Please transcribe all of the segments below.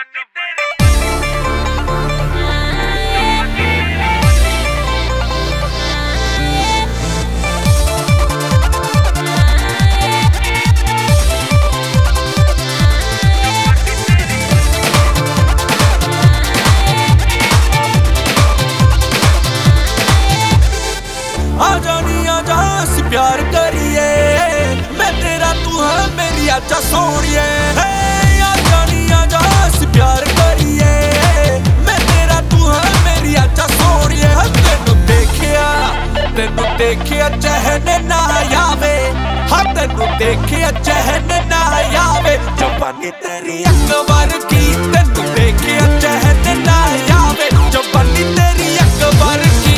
प्यार करिए मैं तेरा तू है मेरी आजा सोनिए प्यार करिए मैं तेरा तू है मेरी आजा सोनिए तेनू देखिया चहने ना आवे हाँ तेनू देखिया चहने ना आवे जवानी तेरी अकबर की तेनू देखिया चहने ना आवे जवानी तेरी अकबर की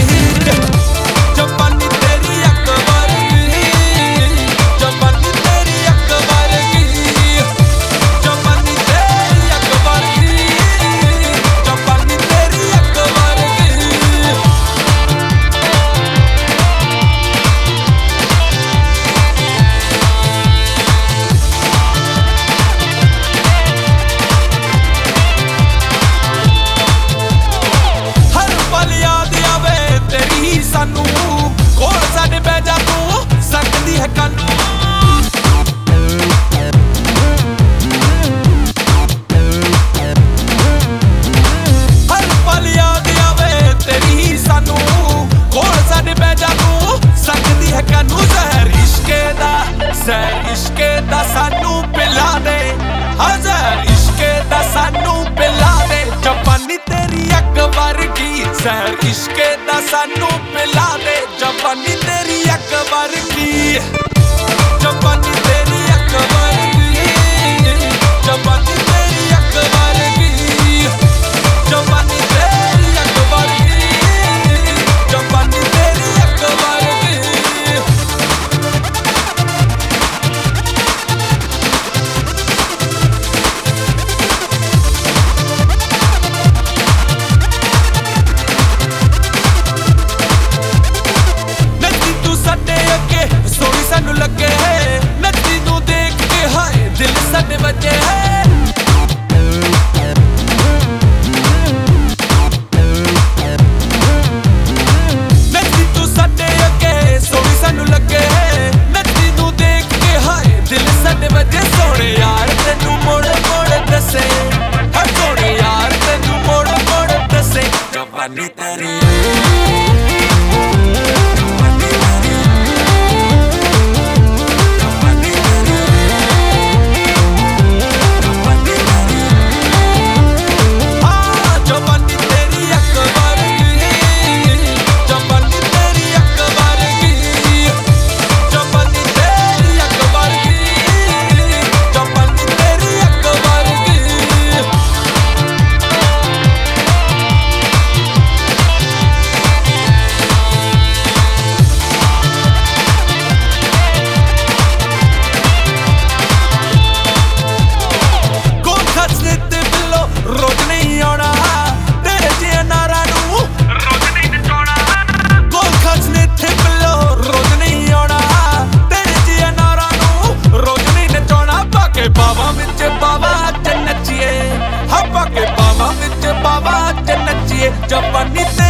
इश्के दा सानू पिला दे हज़ार इश्के दा सानू पिला दे जवानी तेरी अकबर की सैर इश्के दा सानू पिला दे जवानी तेरी अकबर की जवानी तेरी अकबर की जवानी तेरी अकबर की जवानी तेरी अकबर की जवानी तेरी अकबर की लगे है नदी नू देख के हाय दिल सद बजे है नदी तू सटे अगे सोनी सानू लगे है नदी नू देख के हाय दिल सद बजे सोने यार तेनू मोड़ मोड़ दसे हर सोने यार तेनू मोड़ मोड़ दसे जवानी तेरी जवानी